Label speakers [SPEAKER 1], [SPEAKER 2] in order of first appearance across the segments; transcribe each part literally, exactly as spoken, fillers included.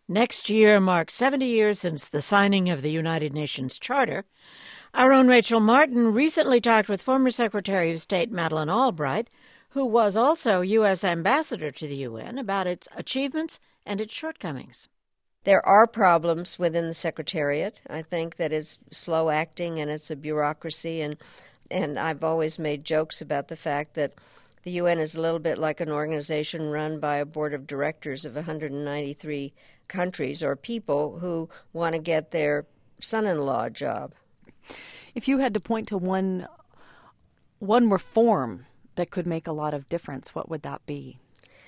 [SPEAKER 1] Next year marks seventy years since the signing of the United Nations Charter. Our own Rachel Martin recently talked with former Secretary of State Madeleine Albright, who was also U S ambassador to the U N, about its achievements and its shortcomings.
[SPEAKER 2] There are problems within the Secretariat. I think that it's slow acting and it's a bureaucracy, and and I've always made jokes about the fact that the U N is a little bit like an organization run by a board of directors of one hundred ninety-three countries or people who want to get their son-in-law job.
[SPEAKER 3] If you had to point to one one reform that could make a lot of difference, what would that be?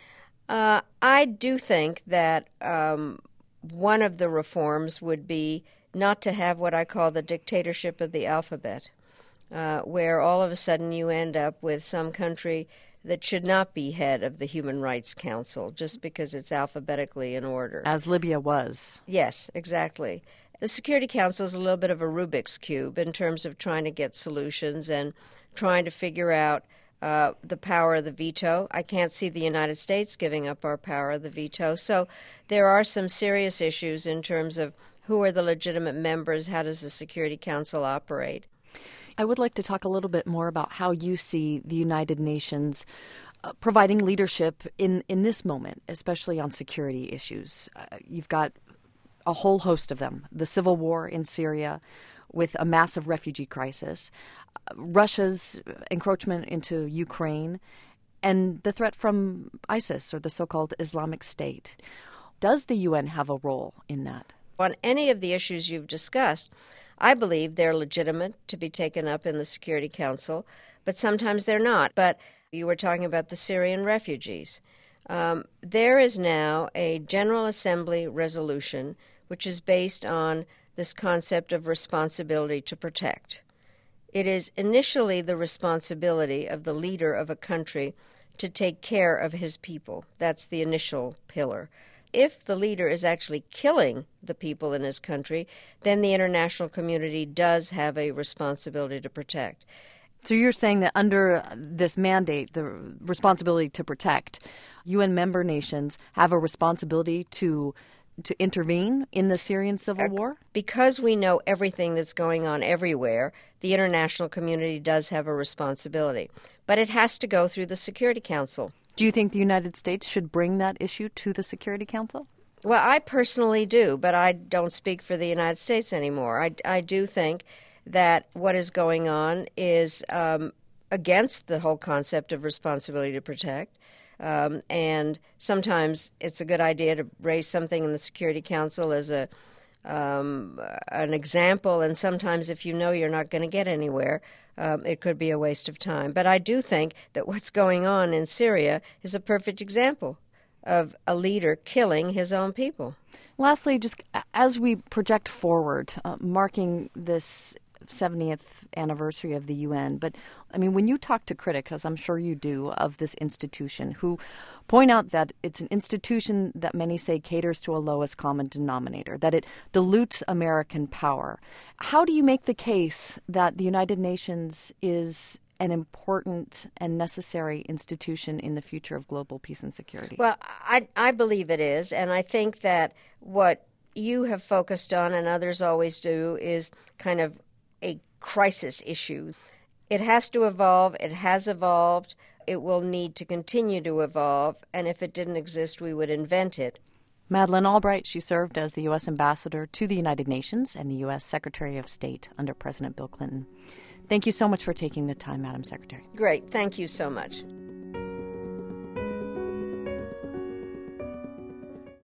[SPEAKER 2] Uh, I do think that um, one of the reforms would be not to have what I call the dictatorship of the alphabet, uh, where all of a sudden you end up with some country that should not be head of the Human Rights Council just because it's alphabetically in order.
[SPEAKER 3] As Libya was.
[SPEAKER 2] Yes, exactly. The Security Council is a little bit of a Rubik's Cube in terms of trying to get solutions and trying to figure out uh, the power of the veto. I can't see the United States giving up our power of the veto. So there are some serious issues in terms of who are the legitimate members, how does the Security Council operate.
[SPEAKER 3] I would like to talk a little bit more about how you see the United Nations uh, providing leadership in, in this moment, especially on security issues. Uh, you've got a whole host of them. The civil war in Syria with a massive refugee crisis, uh, Russia's encroachment into Ukraine, and the threat from ISIS, or the so-called Islamic State. Does the U N have a role in that?
[SPEAKER 2] On any of the issues you've discussed, I believe they're legitimate to be taken up in the Security Council, but sometimes they're not. But you were talking about the Syrian refugees. Um, there is now a General Assembly resolution which is based on this concept of responsibility to protect. It is initially the responsibility of the leader of a country to take care of his people. That's the initial pillar. If the leader is actually killing the people in his country, then the international community does have a responsibility to protect.
[SPEAKER 3] So you're saying that under this mandate, the responsibility to protect, U N member nations have a responsibility to to intervene in the Syrian civil war?
[SPEAKER 2] Because we know everything that's going on everywhere, the international community does have a responsibility. But it has to go through the Security Council.
[SPEAKER 3] Do you think the United States should bring that issue to the Security Council?
[SPEAKER 2] Well, I personally do, but I don't speak for the United States anymore. I, I do think that what is going on is um, against the whole concept of responsibility to protect. Um, and sometimes it's a good idea to raise something in the Security Council as a um, an example, and sometimes if you know you're not going to get anywhere, um, it could be a waste of time. But I do think that what's going on in Syria is a perfect example of a leader killing his own people.
[SPEAKER 3] Lastly, just as we project forward, uh, marking this seventieth anniversary of the U N, but I mean, when you talk to critics, as I'm sure you do, of this institution, who point out that it's an institution that many say caters to a lowest common denominator, that it dilutes American power, how do you make the case that the United Nations is an important and necessary institution in the future of global peace and security?
[SPEAKER 2] Well, I, I believe it is, and I think that what you have focused on, and others always do, is kind of a crisis issue. It has to evolve. It has evolved. It will need to continue to evolve, and if it didn't exist, we would invent it.
[SPEAKER 3] Madeleine Albright, she served as the U S ambassador to the United Nations and the U S Secretary of State under President Bill Clinton. Thank you so much for taking the time, Madam Secretary.
[SPEAKER 2] Great. Thank you so much.